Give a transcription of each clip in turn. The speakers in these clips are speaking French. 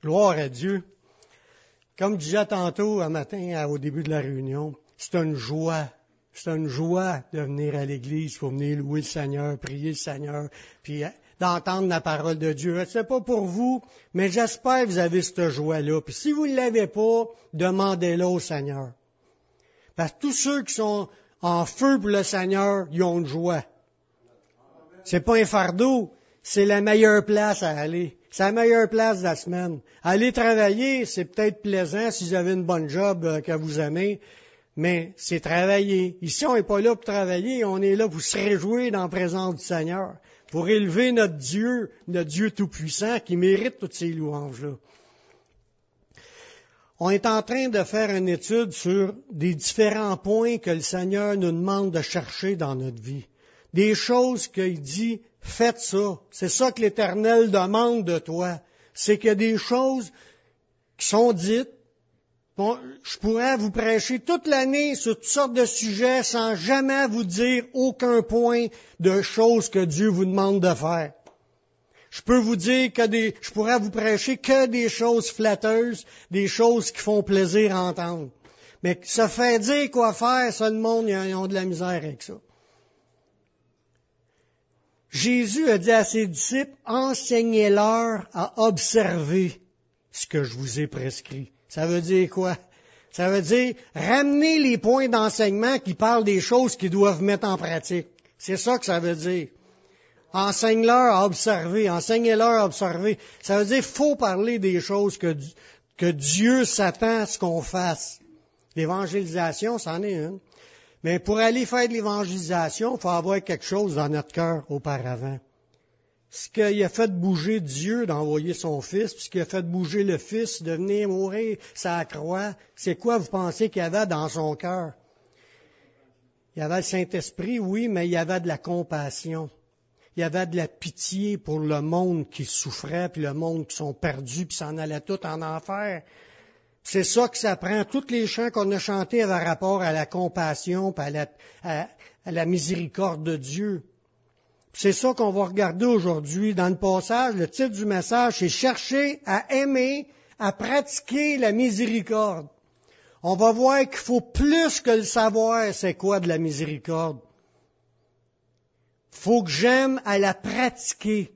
Gloire à Dieu. Comme je disais tantôt un matin au début de la réunion, c'est une joie. C'est une joie de venir à l'Église pour venir louer le Seigneur, prier le Seigneur, puis d'entendre la parole de Dieu. C'est pas pour vous, mais j'espère que vous avez cette joie-là. Puis si vous ne l'avez pas, demandez-la au Seigneur. Parce que tous ceux qui sont en feu pour le Seigneur, ils ont une joie. C'est pas un fardeau, c'est la meilleure place à aller. C'est la meilleure place de la semaine. Aller travailler, c'est peut-être plaisant si vous avez une bonne job que vous aimez, mais c'est travailler. Ici, on n'est pas là pour travailler, on est là pour se réjouir dans la présence du Seigneur, pour élever notre Dieu Tout-Puissant qui mérite toutes ces louanges-là. On est en train de faire une étude sur des différents points que le Seigneur nous demande de chercher dans notre vie. Des choses qu'il dit, faites ça. C'est ça que l'Éternel demande de toi. C'est qu'il y a des choses qui sont dites. Bon, je pourrais vous prêcher toute l'année sur toutes sortes de sujets sans jamais vous dire aucun point de choses que Dieu vous demande de faire. Je peux vous dire je pourrais vous prêcher que des choses flatteuses, des choses qui font plaisir à entendre. Mais se faire dire quoi faire, ça, le monde, ils ont de la misère avec ça. Jésus a dit à ses disciples, enseignez-leur à observer ce que je vous ai prescrit. Ça veut dire quoi? Ça veut dire ramener les points d'enseignement qui parlent des choses qu'ils doivent mettre en pratique. C'est ça que ça veut dire. Enseigne-leur à observer, enseignez-leur à observer. Ça veut dire faut parler des choses que Dieu s'attend à ce qu'on fasse. L'évangélisation, c'en est une. Mais pour aller faire de l'évangélisation, il faut avoir quelque chose dans notre cœur auparavant. Ce qui a fait bouger Dieu d'envoyer son Fils, puis ce qui a fait bouger le Fils de venir mourir sur la croix, c'est quoi vous pensez qu'il y avait dans son cœur? Il y avait le Saint-Esprit, oui, mais il y avait de la compassion. Il y avait de la pitié pour le monde qui souffrait, puis le monde qui sont perdus, puis s'en allait tout en enfer. C'est ça que ça prend. Tous les chants qu'on a chantés avaient rapport à la compassion, puis à la miséricorde de Dieu. C'est ça qu'on va regarder aujourd'hui dans le passage. Le titre du message, c'est « Chercher à aimer, à pratiquer la miséricorde ». On va voir qu'il faut plus que le savoir c'est quoi de la miséricorde. Faut que j'aime à la pratiquer.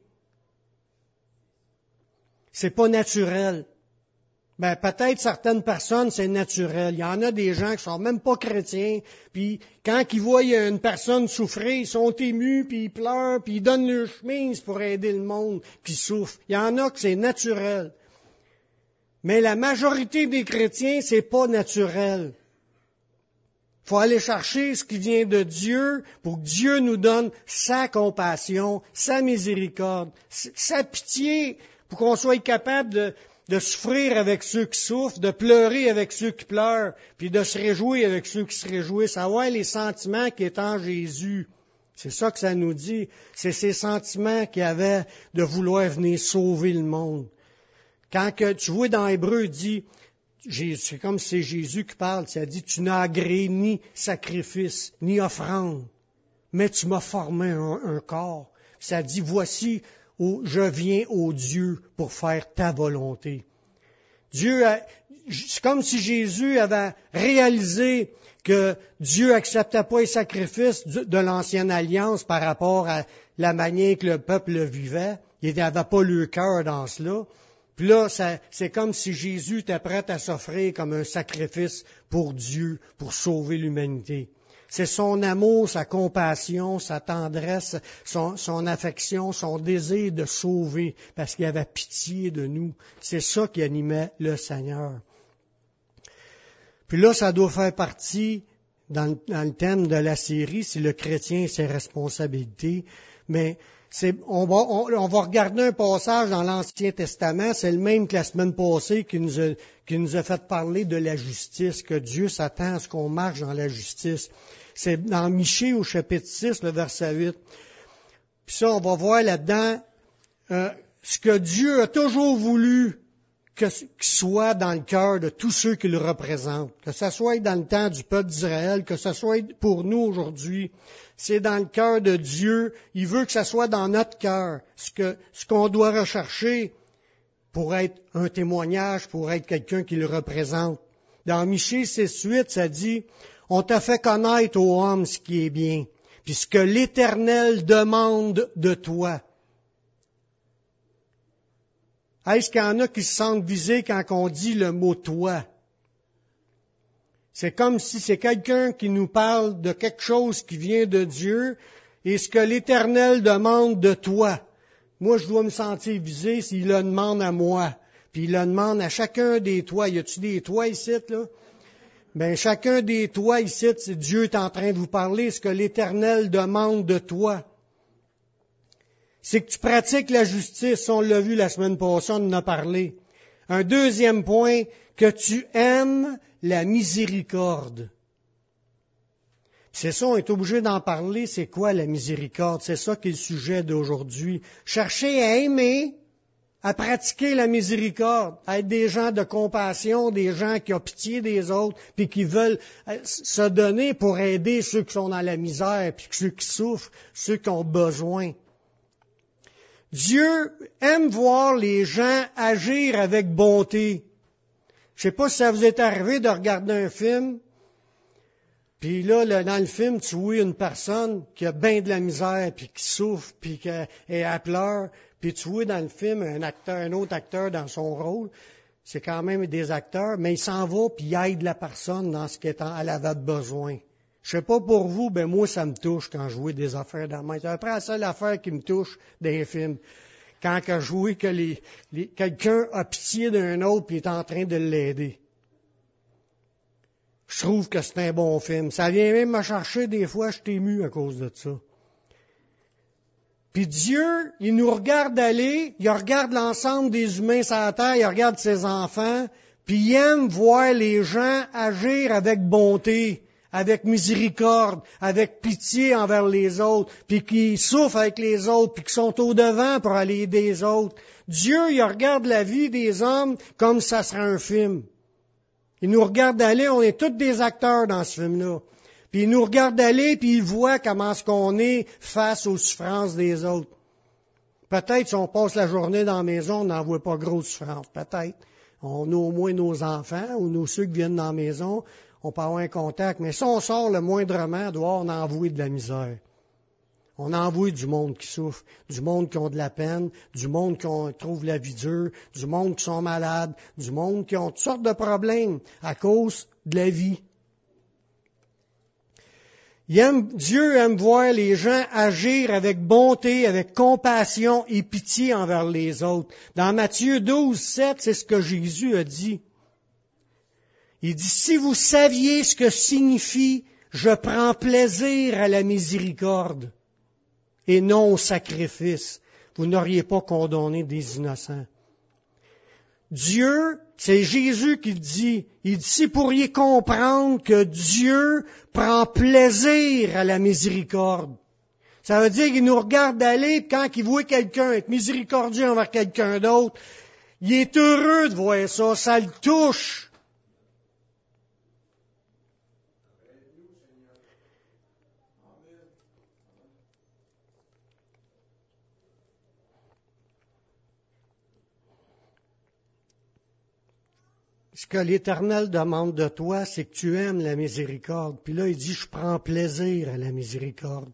C'est pas naturel. Ben, peut-être certaines personnes, c'est naturel. Il y en a des gens qui sont même pas chrétiens, puis quand ils voient une personne souffrir, ils sont émus, puis ils pleurent, puis ils donnent leur chemise pour aider le monde qui souffre. Il y en a que c'est naturel. Mais la majorité des chrétiens, c'est pas naturel. Il faut aller chercher ce qui vient de Dieu pour que Dieu nous donne sa compassion, sa miséricorde, sa pitié, pour qu'on soit capable de souffrir avec ceux qui souffrent, de pleurer avec ceux qui pleurent, puis de se réjouir avec ceux qui se réjouissent, avoir les sentiments qui est en Jésus. C'est ça que ça nous dit. C'est ces sentiments qu'il y avait de vouloir venir sauver le monde. Quand que, tu vois dans Hébreu, il dit, c'est comme si c'est Jésus qui parle, ça dit, tu n'as agréé ni sacrifice, ni offrande, mais tu m'as formé un corps. Ça dit, voici, je viens au Dieu pour faire ta volonté. C'est comme si Jésus avait réalisé que Dieu acceptait pas les sacrifices de l'ancienne alliance par rapport à la manière que le peuple vivait. Il n'avait pas le cœur dans cela. Puis là, c'est comme si Jésus était prêt à s'offrir comme un sacrifice pour Dieu, pour sauver l'humanité. C'est son amour, sa compassion, sa tendresse, son affection, son désir de sauver, parce qu'il avait pitié de nous. C'est ça qui animait le Seigneur. Puis là, ça doit faire partie, dans le thème de la série, c'est le chrétien et ses responsabilités. Mais on va regarder un passage dans l'Ancien Testament, c'est le même que la semaine passée qui nous a fait parler de la justice, que Dieu s'attend à ce qu'on marche dans la justice. C'est dans Michée au chapitre 6, le verset 8. Puis ça, on va voir là-dedans ce que Dieu a toujours voulu qu'il soit dans le cœur de tous ceux qui le représentent. Que ce soit dans le temps du peuple d'Israël, que ce soit pour nous aujourd'hui. C'est dans le cœur de Dieu. Il veut que ça soit dans notre cœur. Ce qu'on doit rechercher pour être un témoignage, pour être quelqu'un qui le représente. Dans Michée 6:8, ça dit, « On t'a fait connaître, ô homme, ce qui est bien, puis ce que l'Éternel demande de toi. » Est-ce qu'il y en a qui se sentent visés quand on dit le mot « toi » ? C'est comme si c'est quelqu'un qui nous parle de quelque chose qui vient de Dieu et ce que l'Éternel demande de toi. Moi, je dois me sentir visé s'il le demande à moi. Puis il le demande à chacun des toits. Y a-tu des toits ici, là? Ben, chacun des toits ici, c'est Dieu est en train de vous parler ce que l'Éternel demande de toi. C'est que tu pratiques la justice. On l'a vu la semaine passée, on en a parlé. Un deuxième point, que tu aimes la miséricorde. C'est ça, on est obligé d'en parler. C'est quoi la miséricorde? C'est ça qui est le sujet d'aujourd'hui. Chercher à aimer, à pratiquer la miséricorde, à être des gens de compassion, des gens qui ont pitié des autres, puis qui veulent se donner pour aider ceux qui sont dans la misère, puis ceux qui souffrent, ceux qui ont besoin. Dieu aime voir les gens agir avec bonté. Je sais pas si ça vous est arrivé de regarder un film, puis là, dans le film, tu vois une personne qui a bien de la misère, puis qui souffre, puis qu'elle pleure, puis tu vois dans le film un autre acteur dans son rôle. C'est quand même des acteurs, mais il s'en va, puis il aide la personne dans ce qu'elle avait besoin. Je sais pas pour vous, ben moi, ça me touche quand je vois des affaires dans ma tête. C'est après la seule affaire qui me touche dans les films. Quand je vois que quelqu'un a pitié d'un autre puis est en train de l'aider. Je trouve que c'est un bon film. Ça vient même me chercher des fois, je suis ému à cause de ça. Puis Dieu, il nous regarde aller, il regarde l'ensemble des humains sur la terre, il regarde ses enfants, puis il aime voir les gens agir avec bonté, avec miséricorde, avec pitié envers les autres, puis qui souffrent avec les autres, puis qui sont au-devant pour aller aider les autres. Dieu, il regarde la vie des hommes comme ça serait un film. Il nous regarde aller, on est tous des acteurs dans ce film-là. Puis il nous regarde aller, puis il voit comment est-ce qu'on est face aux souffrances des autres. Peut-être si on passe la journée dans la maison, on n'en voit pas gros souffrance. Peut-être. On a au moins nos enfants ou ceux qui viennent dans la maison, on peut avoir un contact. Mais si on sort le moindrement, dehors, on en voit de la misère. On en voit du monde qui souffre, du monde qui ont de la peine, du monde qui trouve la vie dure, du monde qui sont malades, du monde qui ont toutes sortes de problèmes à cause de la vie. Dieu aime voir les gens agir avec bonté, avec compassion et pitié envers les autres. Dans Matthieu 12:7, c'est ce que Jésus a dit. Il dit, si vous saviez ce que signifie « je prends plaisir à la miséricorde » et non au sacrifice, vous n'auriez pas condamné des innocents. Dieu, c'est Jésus qui le dit. Il dit, si vous pourriez comprendre que Dieu prend plaisir à la miséricorde. Ça veut dire qu'il nous regarde aller, quand il voit quelqu'un être miséricordieux envers quelqu'un d'autre, il est heureux de voir ça, ça le touche. Ce que l'Éternel demande de toi, c'est que tu aimes la miséricorde. Puis là, il dit, je prends plaisir à la miséricorde.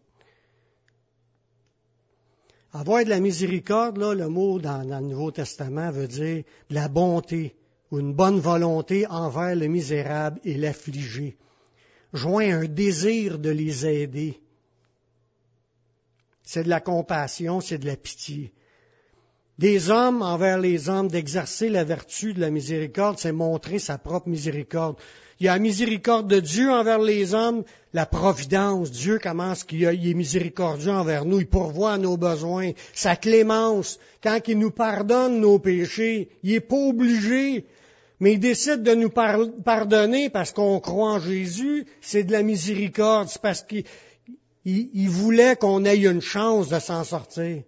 Avoir de la miséricorde, là, le mot dans le Nouveau Testament veut dire de la bonté ou une bonne volonté envers le misérable et l'affligé. Joint un désir de les aider. C'est de la compassion, c'est de la pitié. Des hommes envers les hommes, d'exercer la vertu de la miséricorde, c'est montrer sa propre miséricorde. Il y a la miséricorde de Dieu envers les hommes, la providence. Dieu, comment est-ce qu'il est miséricordieux envers nous? Il pourvoit à nos besoins. Sa clémence, quand il nous pardonne nos péchés, il n'est pas obligé, mais il décide de nous pardonner parce qu'on croit en Jésus. C'est de la miséricorde, c'est parce qu'il voulait qu'on ait une chance de s'en sortir.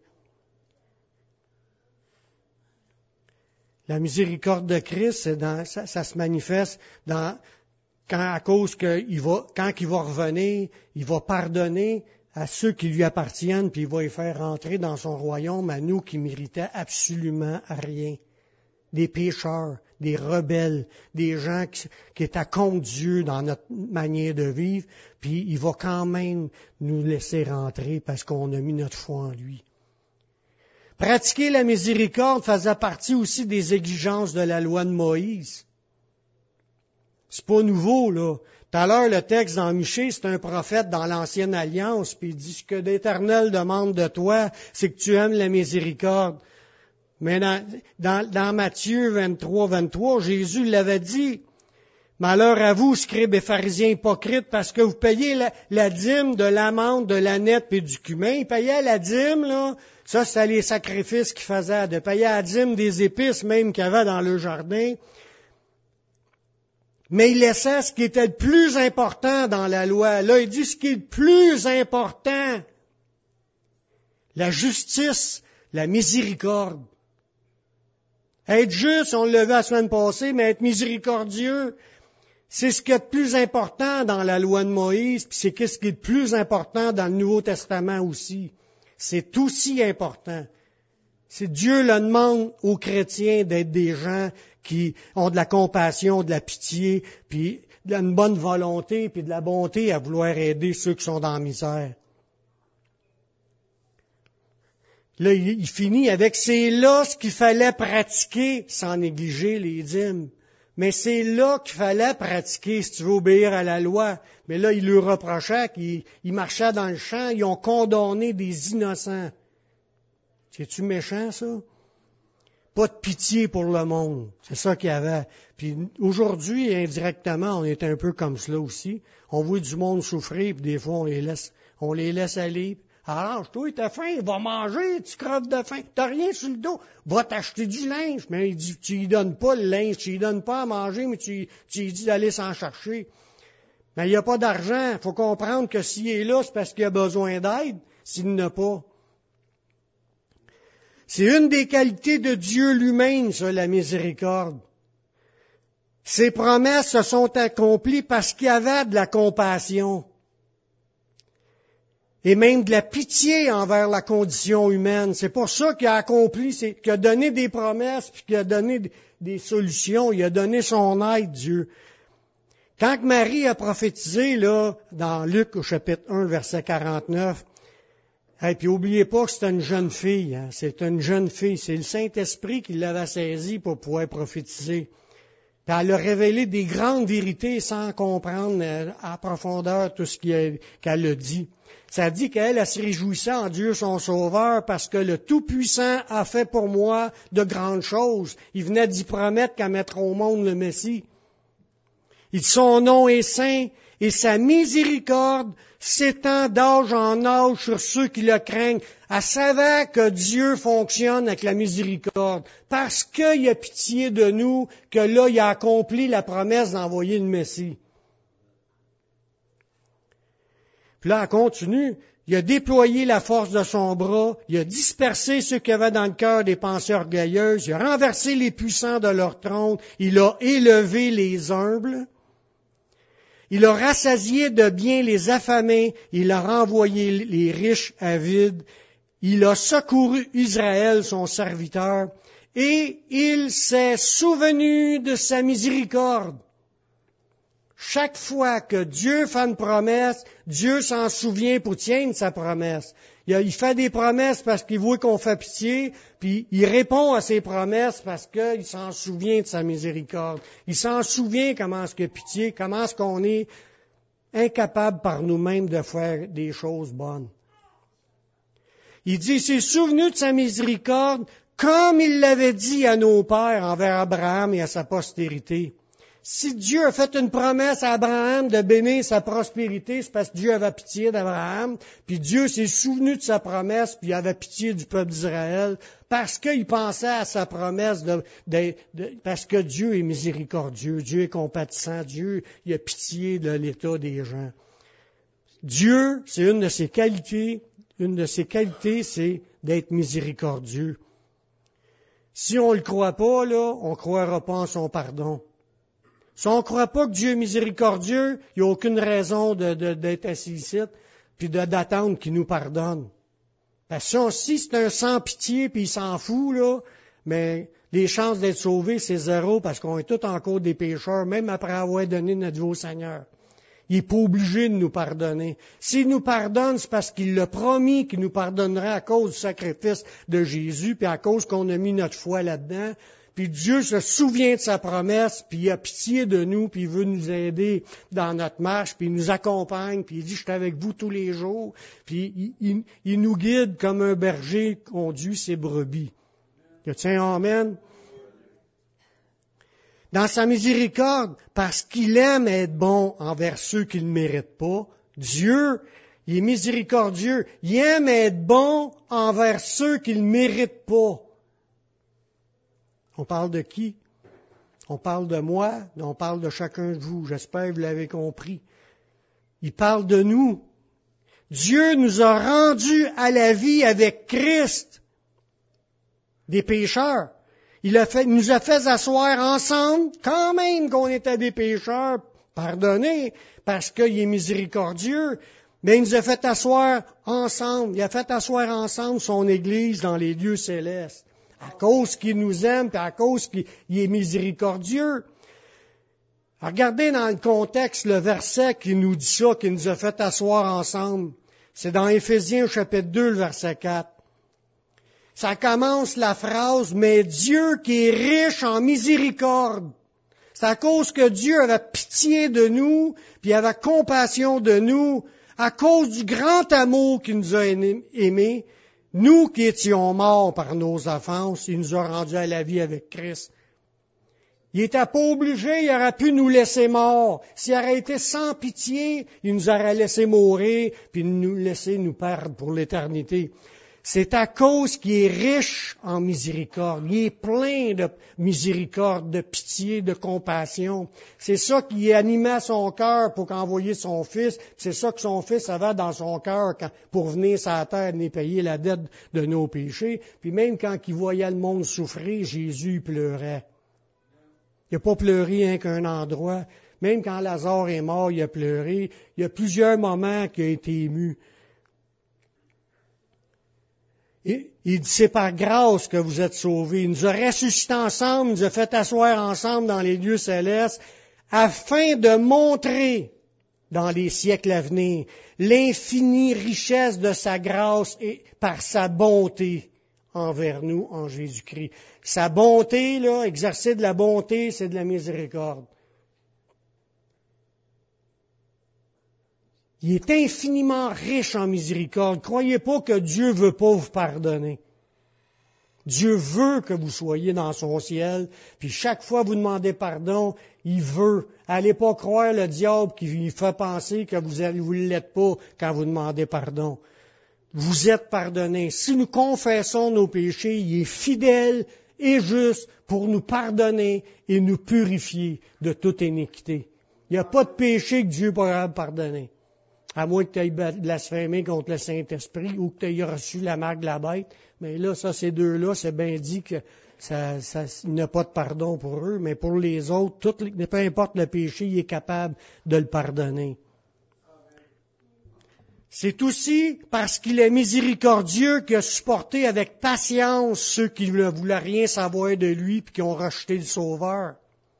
La miséricorde de Christ, ça se manifeste quand il va revenir, il va pardonner à ceux qui lui appartiennent, puis il va les faire rentrer dans son royaume, à nous qui méritaient absolument rien. des pécheurs, des rebelles, des gens qui étaient contre Dieu dans notre manière de vivre, puis il va quand même nous laisser rentrer parce qu'on a mis notre foi en lui. Pratiquer la miséricorde faisait partie aussi des exigences de la loi de Moïse. C'est pas nouveau, là. Tout à l'heure, le texte dans Michée, c'est un prophète dans l'Ancienne Alliance, puis il dit, ce que l'Éternel demande de toi, c'est que tu aimes la miséricorde. Mais dans Matthieu 23, Jésus l'avait dit, malheur à vous, scribes et pharisiens hypocrites, parce que vous payez la dîme de l'amande, de l'âneth et du cumin. Ils payaient la dîme, là. Ça, c'était les sacrifices qu'ils faisaient, de payer la dîme des épices même qu'il y avait dans le jardin. Mais il laissait ce qui était le plus important dans la loi. Là, il dit ce qui est le plus important. La justice, la miséricorde. Être juste, on l'a vu la semaine passée, mais être miséricordieux, c'est ce qui est le plus important dans la loi de Moïse, puis c'est ce qui est le plus important dans le Nouveau Testament aussi. C'est aussi important. C'est Dieu le demande aux chrétiens d'être des gens qui ont de la compassion, de la pitié, puis une bonne volonté, puis de la bonté à vouloir aider ceux qui sont dans la misère. Là, il finit avec « c'est là ce qu'il fallait pratiquer sans négliger les dîmes ». Mais c'est là qu'il fallait pratiquer si tu veux obéir à la loi. Mais là, il leur reprochait qu'ils marchaient dans le champ, ils ont condamné des innocents. C'est-tu méchant, ça? Pas de pitié pour le monde. C'est ça qu'il y avait. Puis aujourd'hui, indirectement, on est un peu comme cela aussi. On voit du monde souffrir, puis des fois, on les laisse aller. Arrange-toi, t'as faim, va manger, tu creves de faim. T'as rien sur le dos, va t'acheter du linge. Mais il dit, tu lui donnes pas le linge, tu lui donnes pas à manger, mais tu lui dis d'aller s'en chercher. Mais il n'y a pas d'argent. Il faut comprendre que s'il est là, c'est parce qu'il a besoin d'aide, s'il n'a pas. C'est une des qualités de Dieu lui-même, ça, la miséricorde. Ses promesses se sont accomplies parce qu'il y avait de la compassion. Et même de la pitié envers la condition humaine. C'est pour ça qu'il a accompli, qu'il a donné des promesses, puis qu'il a donné des solutions, il a donné son aide, Dieu. Quand Marie a prophétisé, là, dans Luc au chapitre 1, verset 49, et puis oubliez pas que c'est une jeune fille, hein, c'est une jeune fille, c'est le Saint-Esprit qui l'avait saisie pour pouvoir prophétiser. Puis elle a révélé des grandes vérités sans comprendre à profondeur tout ce qu'elle a dit. Ça dit qu'elle se réjouissait en Dieu son Sauveur parce que le Tout-Puissant a fait pour moi de grandes choses. Il venait d'y promettre qu'elle mettrait au monde le Messie. Il dit son nom est saint et sa miséricorde s'étend d'âge en âge sur ceux qui le craignent. Elle savait que Dieu fonctionne avec la miséricorde parce qu'il a pitié de nous, que là, il a accompli la promesse d'envoyer le Messie. Puis là, elle continue. Il a déployé la force de son bras. Il a dispersé ceux qui avaient dans le cœur des pensées orgueilleuses. Il a renversé les puissants de leur trône. Il a élevé les humbles. Il a rassasié de biens les affamés. Il a renvoyé les riches avides. Il a secouru Israël, son serviteur. Et il s'est souvenu de sa miséricorde. Chaque fois que Dieu fait une promesse, Dieu s'en souvient pour tenir sa promesse. Il fait des promesses parce qu'il voit qu'on fait pitié, puis il répond à ses promesses parce qu'il s'en souvient de sa miséricorde. Il s'en souvient comment est-ce qu'il a pitié, comment est-ce qu'on est incapable par nous-mêmes de faire des choses bonnes. Il dit, il s'est souvenu de sa miséricorde comme il l'avait dit à nos pères envers Abraham et à sa postérité. Si Dieu a fait une promesse à Abraham de bénir sa prospérité, c'est parce que Dieu avait pitié d'Abraham, puis Dieu s'est souvenu de sa promesse, puis il avait pitié du peuple d'Israël, parce qu'il pensait à sa promesse, parce que Dieu est miséricordieux, Dieu est compatissant, Dieu il a pitié de l'état des gens. Dieu, c'est une de ses qualités, c'est d'être miséricordieux. Si on ne le croit pas, là, on ne croira pas en son pardon. Si on ne croit pas que Dieu est miséricordieux, il n'y a aucune raison d'être assis ici, puis d'attendre qu'il nous pardonne. Parce que si c'est un sans pitié, puis il s'en fout, là, mais les chances d'être sauvés, c'est 0 parce qu'on est tous encore des pécheurs, même après avoir donné notre vie au Seigneur. Il n'est pas obligé de nous pardonner. S'il nous pardonne, c'est parce qu'il l'a promis qu'il nous pardonnerait à cause du sacrifice de Jésus, puis à cause qu'on a mis notre foi là-dedans. Puis Dieu se souvient de sa promesse, puis il a pitié de nous, puis il veut nous aider dans notre marche, puis il nous accompagne, puis il dit, je suis avec vous tous les jours. Puis il nous guide comme un berger conduit ses brebis. Y a-t-il un amen? Dans sa miséricorde, parce qu'il aime être bon envers ceux qui ne le méritent pas, Dieu, il est miséricordieux. Il aime être bon envers ceux qui ne le méritent pas. On parle de qui? On parle de moi, on parle de chacun de vous. J'espère que vous l'avez compris. Il parle de nous. Dieu nous a rendus à la vie avec Christ, des pécheurs. Il nous a fait asseoir ensemble, quand même qu'on était des pécheurs, pardonnés, parce qu'il est miséricordieux, mais il nous a fait asseoir ensemble. Il a fait asseoir ensemble son Église dans les lieux célestes, à cause qu'il nous aime, et à cause qu'il est miséricordieux. Regardez dans le contexte le verset qui nous dit ça, qui nous a fait asseoir ensemble. C'est dans Éphésiens chapitre 2, le verset 4. Ça commence la phrase, mais Dieu qui est riche en miséricorde. C'est à cause que Dieu avait pitié de nous, puis avait compassion de nous, à cause du grand amour qu'il nous a aimés. Nous qui étions morts par nos offenses, il nous a rendus à la vie avec Christ. Il n'était pas obligé, il aurait pu nous laisser morts. S'il aurait été sans pitié, il nous aurait laissé mourir, puis nous laisser nous perdre pour l'éternité. C'est à cause qu'il est riche en miséricorde. Il est plein de miséricorde, de pitié, de compassion. C'est ça qui animait son cœur pour qu'envoyer son Fils. C'est ça que son Fils avait dans son cœur pour venir sur la terre et payer la dette de nos péchés. Puis même quand il voyait le monde souffrir, Jésus pleurait. Il n'a pas pleuré rien qu'un endroit. Même quand Lazare est mort, il a pleuré. Il y a plusieurs moments qu'il a été ému. Il dit, c'est par grâce que vous êtes sauvés. Il nous a ressuscités ensemble, il nous a fait asseoir ensemble dans les lieux célestes, afin de montrer dans les siècles à venir l'infinie richesse de sa grâce et par sa bonté envers nous en Jésus-Christ. Sa bonté, là, exercer de la bonté, c'est de la miséricorde. Il est infiniment riche en miséricorde. Croyez pas que Dieu veut pas vous pardonner. Dieu veut que vous soyez dans son ciel, puis chaque fois que vous demandez pardon, il veut. Allez pas croire le diable qui lui fait penser que vous ne l'êtes pas quand vous demandez pardon. Vous êtes pardonnés. Si nous confessons nos péchés, il est fidèle et juste pour nous pardonner et nous purifier de toute iniquité. Il n'y a pas de péché que Dieu ne pourra pas pardonner. À moins que tu aies blasphémé contre le Saint-Esprit ou que tu aies reçu la marque de la bête. Mais là, ça, ces deux-là, c'est bien dit que il n'y a pas de pardon pour eux. Mais pour les autres, peu importe le péché, il est capable de le pardonner. C'est aussi parce qu'il est miséricordieux qu'il a supporté avec patience ceux qui ne voulaient rien savoir de lui et qui ont rejeté le Sauveur.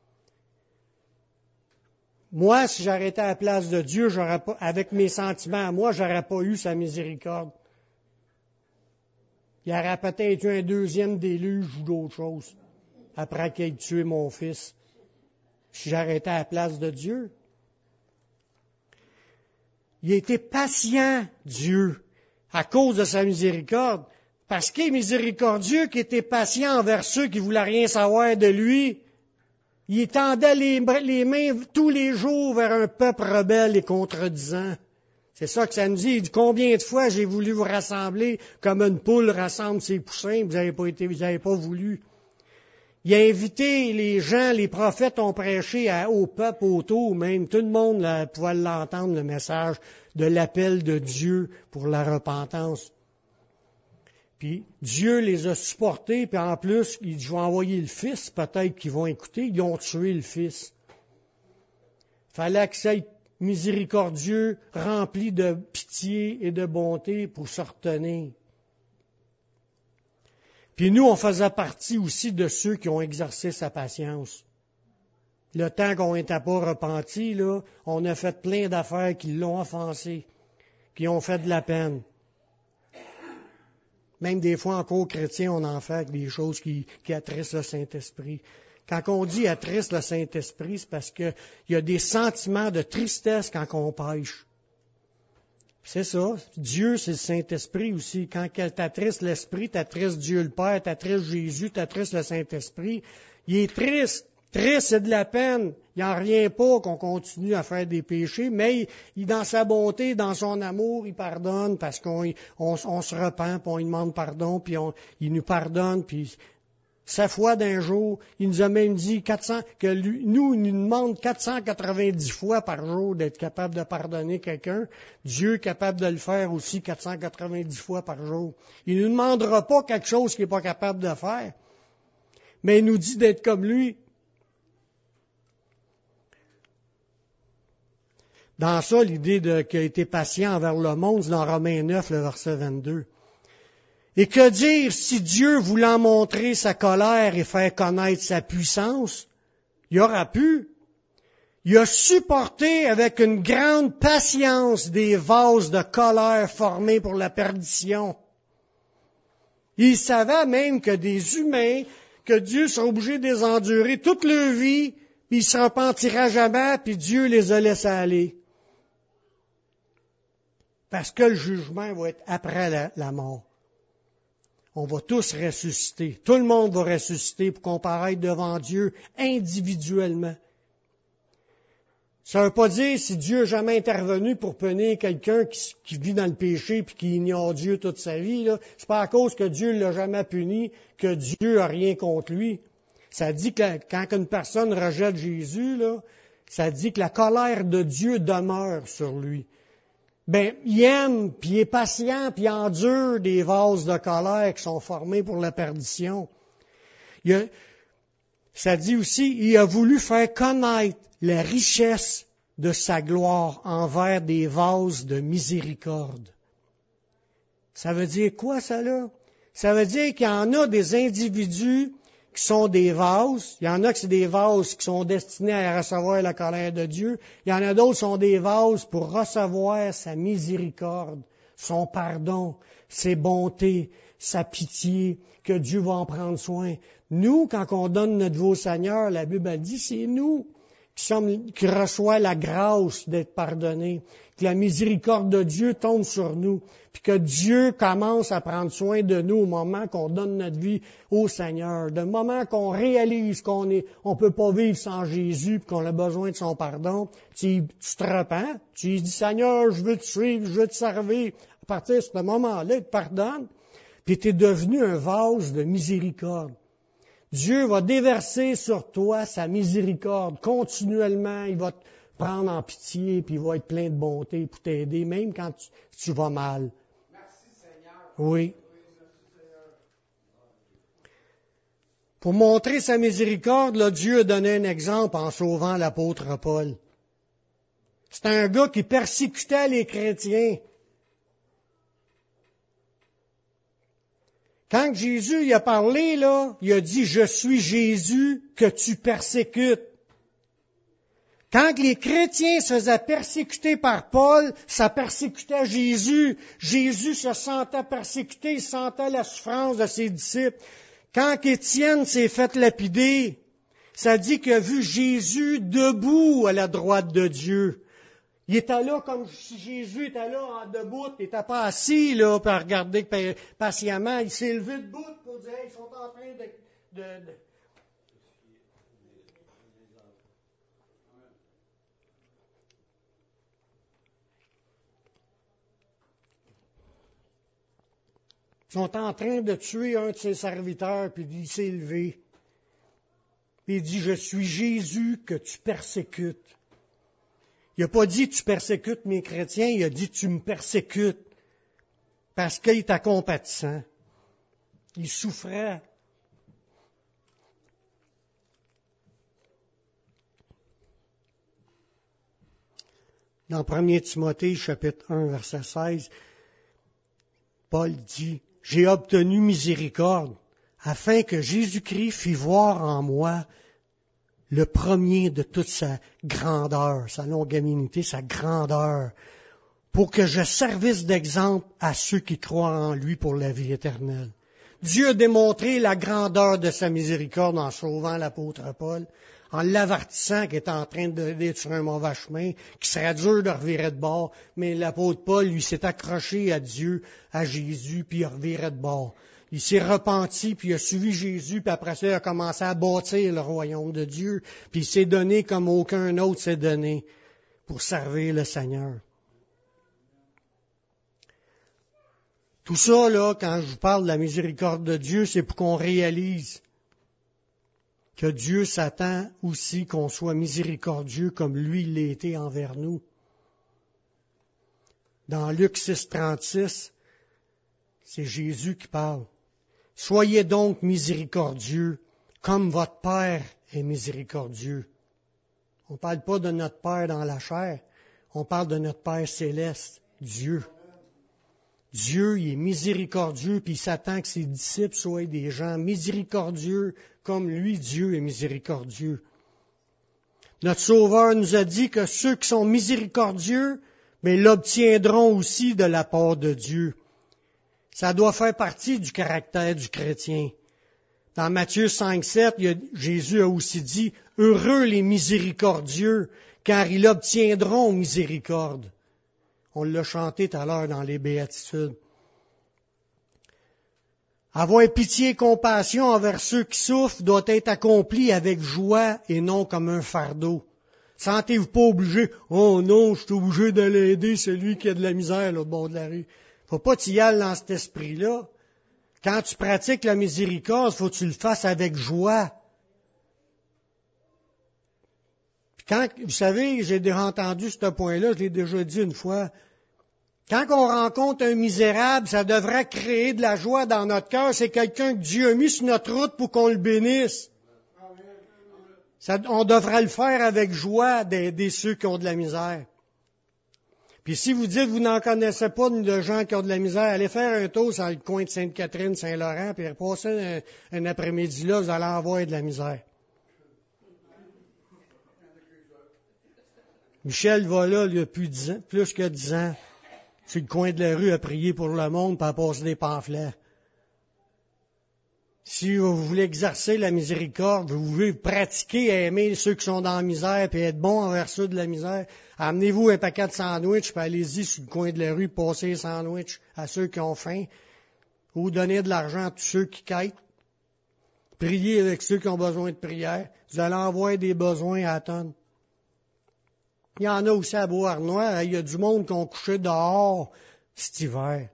Moi, si j'arrêtais à la place de Dieu, j'aurais pas, avec mes sentiments à moi, j'aurais pas eu sa miséricorde. Il y aurait peut-être eu un deuxième déluge ou d'autres choses, après qu'il ait tué mon fils, si j'arrêtais à la place de Dieu. Il a été patient, Dieu, à cause de sa miséricorde, parce qu'il est miséricordieux, qu'il était patient envers ceux qui ne voulaient rien savoir de lui. Il tendait les mains tous les jours vers un peuple rebelle et contredisant. C'est ça que ça nous dit. Il dit, combien de fois j'ai voulu vous rassembler comme une poule rassemble ses poussins, vous n'avez pas voulu. Il a invité les gens, les prophètes ont prêché au peuple autour, même tout le monde pouvait l'entendre, le message de l'appel de Dieu pour la repentance. Puis Dieu les a supportés, puis en plus, il dit, je vais envoyer le Fils, peut-être qu'ils vont écouter, ils ont tué le Fils. Il fallait que ça soit miséricordieux, rempli de pitié et de bonté pour se retenir. Puis nous, on faisait partie aussi de ceux qui ont exercé sa patience. Le temps qu'on n'était pas repenti, là, on a fait plein d'affaires qui l'ont offensé, qui ont fait de la peine. Même des fois, encore chrétiens, on en fait des choses qui attristent le Saint-Esprit. Quand on dit attristent le Saint-Esprit, c'est parce qu'il y a des sentiments de tristesse quand on pêche. C'est ça. Dieu, c'est le Saint-Esprit aussi. Quand t'attriste l'Esprit, t'attriste Dieu le Père, t'attriste Jésus, t'attriste le Saint-Esprit. Il est triste. Triste, c'est de la peine. Il n'en revient pas qu'on continue à faire des péchés, mais il, dans sa bonté, dans son amour, il pardonne parce qu'on se repent, puis on lui demande pardon, puis il nous pardonne, puis sa foi d'un jour, il nous a même dit il nous demande 490 fois par jour d'être capable de pardonner quelqu'un. Dieu est capable de le faire aussi 490 fois par jour. Il ne nous demandera pas quelque chose qu'il n'est pas capable de faire, mais il nous dit d'être comme lui. Dans ça, l'idée qu'il a été patient envers le monde, c'est dans Romains 9, le verset 22. Et que dire si Dieu, voulant montrer sa colère et faire connaître sa puissance, il aura pu. Il a supporté avec une grande patience des vases de colère formés pour la perdition. Il savait même que des humains, que Dieu sera obligé de les endurer toute leur vie, puis il se repentira jamais, puis Dieu les a laissés aller. Parce que le jugement va être après la mort. On va tous ressusciter. Tout le monde va ressusciter pour comparaître devant Dieu individuellement. Ça ne veut pas dire si Dieu n'a jamais intervenu pour punir quelqu'un qui vit dans le péché puis qui ignore Dieu toute sa vie. Là. C'est pas à cause que Dieu ne l'a jamais puni que Dieu n'a rien contre lui. Ça dit que quand une personne rejette Jésus, là, ça dit que la colère de Dieu demeure sur lui. Ben, il aime, puis il est patient, puis il endure des vases de colère qui sont formés pour la perdition. Ça dit aussi, il a voulu faire connaître la richesse de sa gloire envers des vases de miséricorde. Ça veut dire quoi, ça, là? Ça veut dire qu'il y en a des individus qui sont des vases. Il y en a que c'est des vases qui sont destinés à recevoir la colère de Dieu. Il y en a d'autres qui sont des vases pour recevoir sa miséricorde, son pardon, ses bontés, sa pitié, que Dieu va en prendre soin. Nous, quand on donne notre vie au Seigneur, la Bible a dit, c'est nous qui reçoit la grâce d'être pardonnés, que la miséricorde de Dieu tombe sur nous, puis que Dieu commence à prendre soin de nous au moment qu'on donne notre vie au Seigneur, le moment qu'on réalise on peut pas vivre sans Jésus, puis qu'on a besoin de son pardon, tu te repens, tu dis, Seigneur, je veux te suivre, je veux te servir. À partir de ce moment-là, il te pardonne, puis tu es devenu un vase de miséricorde. Dieu va déverser sur toi sa miséricorde continuellement. Il va te prendre en pitié, puis il va être plein de bonté pour t'aider, même quand tu vas mal. Merci, Seigneur. Oui. Pour montrer sa miséricorde, là, Dieu a donné un exemple en sauvant l'apôtre Paul. C'est un gars qui persécutait les chrétiens. Quand Jésus y a parlé, là, il a dit, je suis Jésus que tu persécutes. Quand les chrétiens se faisaient persécuter par Paul, ça persécutait Jésus. Jésus se sentait persécuté, il sentait la souffrance de ses disciples. Quand Étienne s'est fait lapider, ça dit qu'il a vu Jésus debout à la droite de Dieu. Il était là comme si Jésus était là en debout, il n'était pas assis là pour regarder patiemment. Il s'est levé debout pour dire ils sont en train de... Ils sont en train de tuer un de ses serviteurs, puis il s'est levé. Puis il dit, je suis Jésus que tu persécutes. Il n'a pas dit tu persécutes mes chrétiens, il a dit tu me persécutes. Parce qu'il était compatissant. Il souffrait. Dans 1 Timothée, chapitre 1, verset 16, Paul dit, j'ai obtenu miséricorde afin que Jésus-Christ fît voir en moi le premier de toute sa grandeur, sa longanimité, sa grandeur, pour que je servisse d'exemple à ceux qui croient en lui pour la vie éternelle. Dieu a démontré la grandeur de sa miséricorde en sauvant l'apôtre Paul, en l'avertissant qu'il était en train d'être sur un mauvais chemin, qu'il serait dur de revirer de bord, mais l'apôtre Paul, lui, s'est accroché à Dieu, à Jésus, puis il revirait de bord. Il s'est repenti, puis il a suivi Jésus, puis après ça, il a commencé à bâtir le royaume de Dieu, puis il s'est donné comme aucun autre s'est donné pour servir le Seigneur. Tout ça, là, quand je vous parle de la miséricorde de Dieu, c'est pour qu'on réalise que Dieu s'attend aussi qu'on soit miséricordieux comme lui l'a été envers nous. Dans Luc 6,36, c'est Jésus qui parle. Soyez donc miséricordieux comme votre Père est miséricordieux. On ne parle pas de notre Père dans la chair, on parle de notre Père céleste, Dieu. Dieu, il est miséricordieux, puis il s'attend que ses disciples soient des gens miséricordieux, comme lui, Dieu, est miséricordieux. Notre Sauveur nous a dit que ceux qui sont miséricordieux, mais l'obtiendront aussi de la part de Dieu. Ça doit faire partie du caractère du chrétien. Dans Matthieu 5,7, Jésus a aussi dit, « Heureux les miséricordieux, car ils obtiendront miséricorde. » On l'a chanté tout à l'heure dans les Béatitudes. Avoir pitié et compassion envers ceux qui souffrent doit être accompli avec joie et non comme un fardeau. Sentez-vous pas obligé, « Oh non, je suis obligé de l'aider, celui qui a de la misère là, au bord de la rue. » Faut pas t'y aller dans cet esprit-là. Quand tu pratiques la miséricorde, faut que tu le fasses avec joie. Quand, vous savez, j'ai déjà entendu ce point-là, je l'ai déjà dit une fois. Quand on rencontre un misérable, ça devrait créer de la joie dans notre cœur. C'est quelqu'un que Dieu a mis sur notre route pour qu'on le bénisse. On devrait le faire avec joie d'aider ceux qui ont de la misère. Puis si vous dites que vous n'en connaissez pas de gens qui ont de la misère, allez faire un tour sur le coin de Sainte-Catherine, Saint-Laurent, puis passez un après-midi là, vous allez avoir de la misère. Michel va là, il y a plus que 10 ans, sur le coin de la rue à prier pour le monde, puis à passer des pamphlets. Si vous voulez exercer la miséricorde, vous voulez pratiquer à aimer ceux qui sont dans la misère, puis être bon envers ceux de la misère, amenez-vous un paquet de sandwichs, puis allez-y sur le coin de la rue, passez les sandwichs à ceux qui ont faim, ou donnez de l'argent à tous ceux qui quittent. Priez avec ceux qui ont besoin de prière. Vous allez envoyer des besoins à la tonne. Il y en a aussi à Beauharnois. Il y a du monde qui ont couché dehors cet hiver.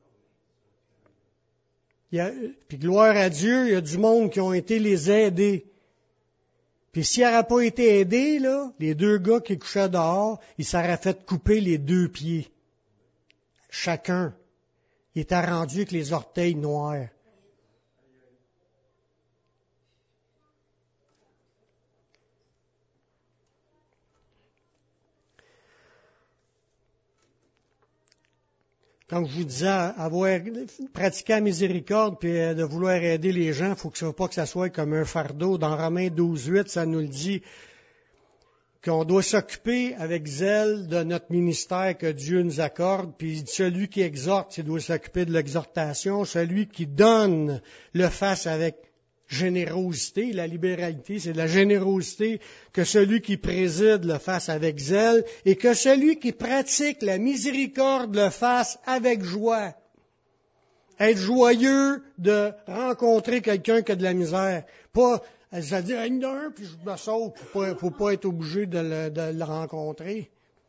Puis gloire à Dieu, il y a du monde qui ont été les aider. Puis s'ils n'auraient pas été aidés, là, les 2 gars qui couchaient dehors, ils s'auraient fait couper les 2 pieds. Chacun. Il était rendu avec les orteils noirs. Comme je vous disais, avoir pratiqué la miséricorde puis de vouloir aider les gens, il faut que ce soit pas que ça soit comme un fardeau. Dans Romains 12,8, ça nous le dit qu'on doit s'occuper avec zèle de notre ministère que Dieu nous accorde. Puis celui qui exhorte, il doit s'occuper de l'exhortation. Celui qui donne le fasse avec générosité. La libéralité, c'est de la générosité, que celui qui préside le fasse avec zèle et que celui qui pratique la miséricorde le fasse avec joie. Être joyeux de rencontrer quelqu'un qui a de la misère. Pas, ça dit, il y en a un, puis je me sauve, faut pas être obligé de le rencontrer.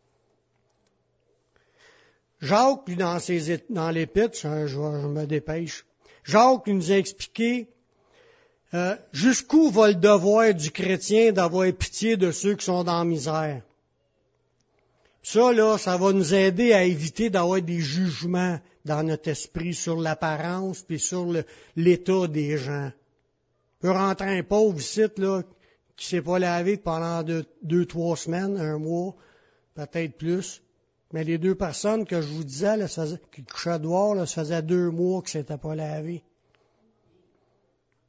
Jacques, lui, dans l'Épître, je me dépêche. Jacques nous a expliqué jusqu'où va le devoir du chrétien d'avoir pitié de ceux qui sont dans la misère. Ça, là, ça va nous aider à éviter d'avoir des jugements dans notre esprit sur l'apparence puis sur l'état des gens. On peut rentrer un pauvre site, là, qui s'est pas lavé pendant 2-3 semaines, 1 mois, peut-être plus. Mais les 2 personnes que je vous disais, là, qui couchaient dehors, là, ça faisait 2 mois que s'étaient pas lavé.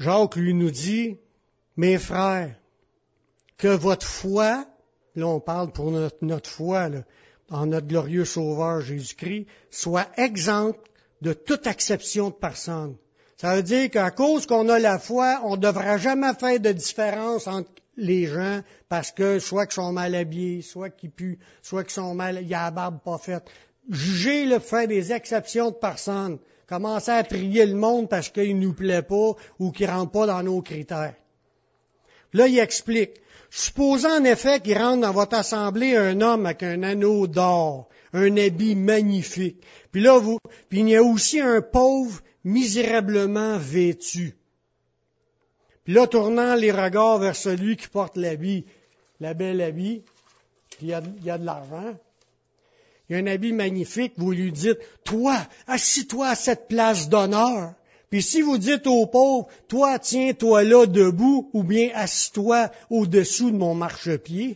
Jacques, lui, nous dit, mes frères, que votre foi, là on parle pour notre foi, là, en notre glorieux Sauveur Jésus-Christ, soit exempte de toute acception de personne. Ça veut dire qu'à cause qu'on a la foi, on ne devra jamais faire de différence entre les gens parce que soit qu'ils sont mal habillés, soit qu'ils puent, soit qu'ils sont mal, il y a la barbe pas faite. Jugez, le faire des exceptions de personne. Commencez à trier le monde parce qu'il ne nous plaît pas ou qu'il ne rentre pas dans nos critères. Là, il explique. Supposons en effet qu'il rentre dans votre assemblée un homme avec un anneau d'or, un habit magnifique. Puis il y a aussi un pauvre misérablement vêtu. Puis là, tournant les regards vers celui qui porte l'habit, la belle habit, puis il y a de l'argent. Il y a un habit magnifique, vous lui dites, toi, assis-toi à cette place d'honneur. Puis si vous dites aux pauvres, toi, tiens-toi là debout, ou bien assis-toi au-dessous de mon marchepied.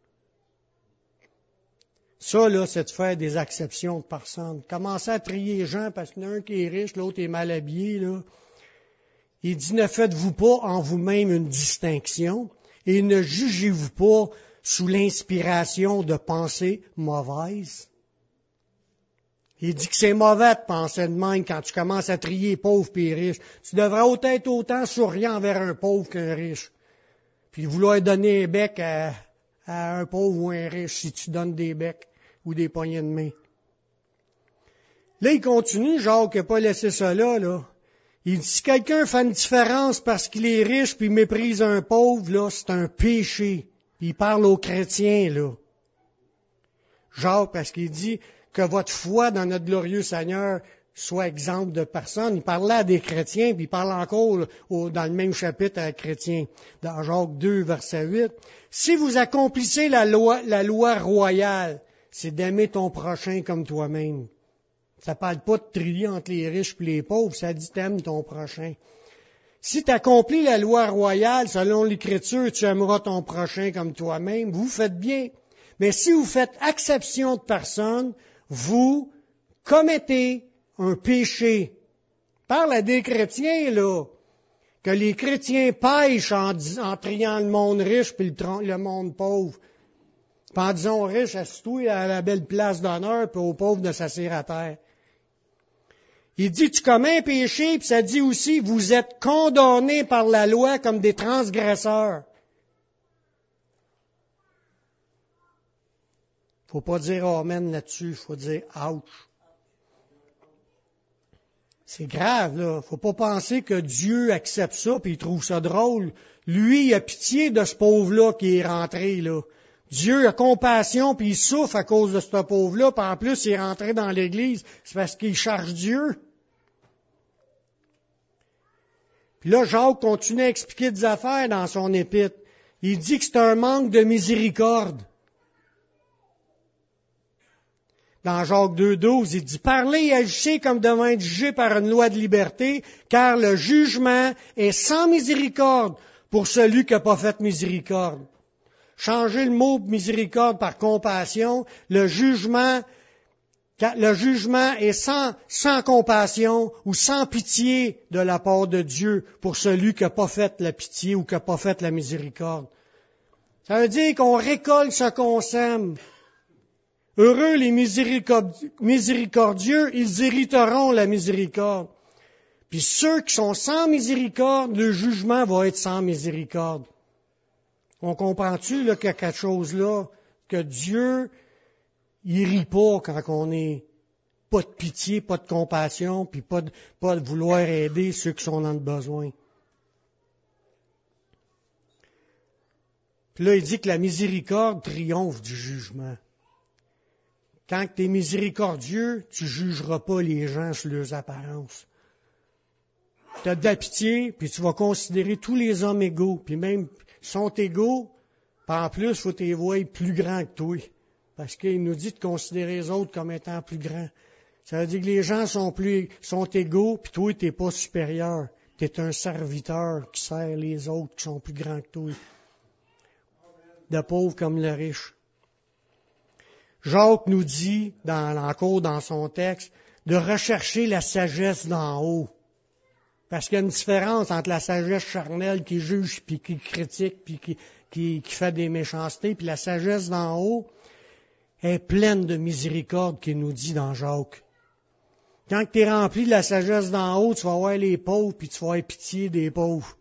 Ça, là, c'est de faire des exceptions de personnes. Commencez à trier les gens parce qu'il y en a un qui est riche, l'autre est mal habillé, là. Il dit, ne faites-vous pas en vous-même une distinction et ne jugez-vous pas sous l'inspiration de pensées mauvaises. Il dit que c'est mauvais de penser de même quand tu commences à trier pauvre et riche. Tu devrais être autant souriant envers un pauvre qu'un riche. Puis vouloir donner un bec à un pauvre ou un riche si tu donnes des becs ou des poignées de main. Là, il continue, Jacques n'a pas laissé ça là. Il dit, si quelqu'un fait une différence parce qu'il est riche puis méprise un pauvre, là, c'est un péché. Puis il parle aux chrétiens, là. Jacques, parce qu'il dit que votre foi dans notre glorieux Seigneur soit exemple de personne. Il parle là à des chrétiens, puis il parle encore dans le même chapitre à un chrétien, dans Jacques 2, verset 8. Si vous accomplissez la loi royale, c'est d'aimer ton prochain comme toi-même. Ça parle pas de trier entre les riches et les pauvres, ça dit t'aimes ton prochain. Si tu accomplis la loi royale, selon l'Écriture, tu aimeras ton prochain comme toi-même, vous faites bien. Mais si vous faites exception de personne, vous commettez un péché. Parle à des chrétiens, là, que les chrétiens pêchent en triant le monde riche puis le monde pauvre. Puis en disant aux riches, assis-toi à la belle place d'honneur, puis aux pauvres de s'asseoir à terre. Il dit, tu commets un péché, puis ça dit aussi, vous êtes condamnés par la loi comme des transgresseurs. Faut pas dire amen là-dessus, faut dire ouch. C'est grave, là. Faut pas penser que Dieu accepte ça puis il trouve ça drôle. Lui, il a pitié de ce pauvre-là qui est rentré, là. Dieu a compassion puis il souffre à cause de ce pauvre-là, puis en plus, il est rentré dans l'Église. C'est parce qu'il charge Dieu. Puis là, Jacques continue à expliquer des affaires dans son épître. Il dit que c'est un manque de miséricorde. Dans Jacques 2,12, il dit, parlez et agissez comme devant être jugé par une loi de liberté, car le jugement est sans miséricorde pour celui qui n'a pas fait miséricorde. Changez le mot miséricorde par compassion. Le jugement est sans compassion ou sans pitié de la part de Dieu pour celui qui n'a pas fait la pitié ou qui n'a pas fait la miséricorde. Ça veut dire qu'on récolte ce qu'on sème. Heureux les miséricordieux, ils hériteront la miséricorde. Puis ceux qui sont sans miséricorde, le jugement va être sans miséricorde. On comprend-tu là, qu'il y a quelque chose là, que Dieu, il rit pas quand on n'est pas de pitié, pas de compassion, puis pas de vouloir aider ceux qui sont dans le besoin. Puis là, il dit que la miséricorde triomphe du jugement. Quand tu es miséricordieux, tu ne jugeras pas les gens sur leurs apparences. Tu as de la pitié, puis tu vas considérer tous les hommes égaux, puis même sont égaux, puis en plus, il faut que tu les voies plus grands que toi. Parce qu'il nous dit de considérer les autres comme étant plus grands. Ça veut dire que les gens sont égaux, puis toi, tu n'es pas supérieur. Tu es un serviteur qui sert les autres qui sont plus grands que toi. De pauvres comme le riche. Jacques nous dit, encore dans son texte, de rechercher la sagesse d'en haut. Parce qu'il y a une différence entre la sagesse charnelle qui juge, puis qui critique, puis qui fait des méchancetés, puis la sagesse d'en haut est pleine de miséricorde, qu'il nous dit dans Jacques. Quand tu es rempli de la sagesse d'en haut, tu vas voir les pauvres, puis tu vas avoir pitié des pauvres.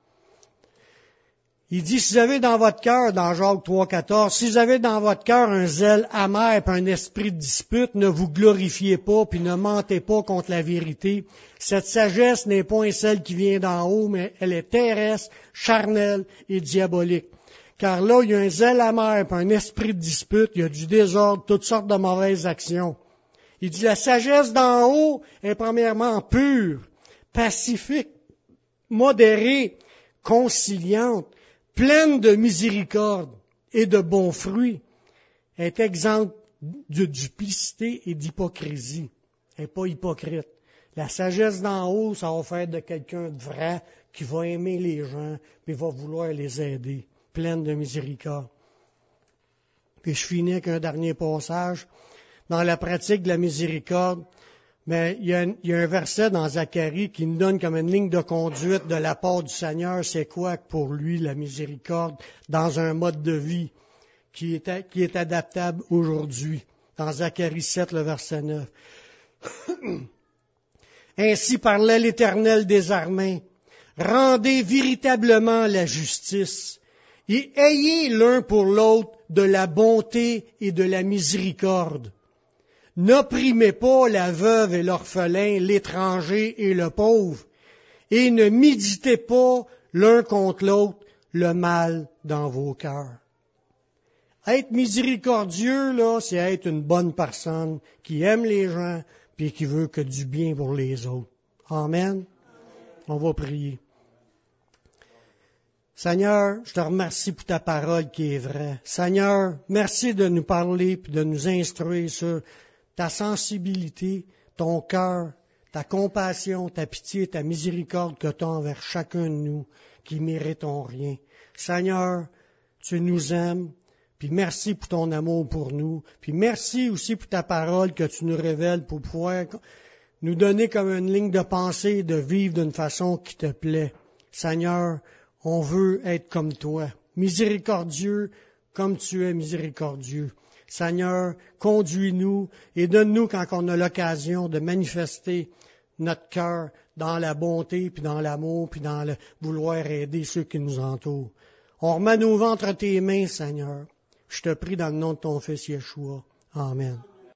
Il dit, si vous avez dans votre cœur, dans Jacques 3,14, si vous avez dans votre cœur un zèle amer et un esprit de dispute, ne vous glorifiez pas, puis ne mentez pas contre la vérité. Cette sagesse n'est point celle qui vient d'en haut, mais elle est terrestre, charnelle et diabolique. Car là, il y a un zèle amer et un esprit de dispute, il y a du désordre, toutes sortes de mauvaises actions. Il dit, la sagesse d'en haut est premièrement pure, pacifique, modérée, conciliante, pleine de miséricorde et de bons fruits, est exempte de duplicité et d'hypocrisie. Elle n'est pas hypocrite. La sagesse d'en haut, ça va faire de quelqu'un de vrai qui va aimer les gens et va vouloir les aider, pleine de miséricorde. Puis je finis avec un dernier passage. Dans la pratique de la miséricorde, mais il y a un verset dans Zacharie qui nous donne comme une ligne de conduite de la part du Seigneur, c'est quoi pour lui la miséricorde dans un mode de vie qui est adaptable aujourd'hui. Dans Zacharie 7, le verset 9. Ainsi parlait l'Éternel des armées, rendez véritablement la justice et ayez l'un pour l'autre de la bonté et de la miséricorde. N'opprimez pas la veuve et l'orphelin, l'étranger et le pauvre, et ne méditez pas l'un contre l'autre le mal dans vos cœurs. Être miséricordieux, là, c'est être une bonne personne qui aime les gens puis qui veut que du bien pour les autres. Amen. On va prier. Seigneur, je te remercie pour ta parole qui est vraie. Seigneur, merci de nous parler puis de nous instruire sur ta sensibilité, ton cœur, ta compassion, ta pitié, ta miséricorde que tu as envers chacun de nous qui méritons rien. Seigneur, tu nous aimes, puis merci pour ton amour pour nous, puis merci aussi pour ta parole que tu nous révèles pour pouvoir nous donner comme une ligne de pensée et de vivre d'une façon qui te plaît. Seigneur, on veut être comme toi, miséricordieux comme tu es miséricordieux. Seigneur, conduis-nous et donne-nous quand on a l'occasion de manifester notre cœur dans la bonté, puis dans l'amour, puis dans le vouloir aider ceux qui nous entourent. On remet nos ventres entre tes mains, Seigneur. Je te prie dans le nom de ton Fils Yeshua. Amen.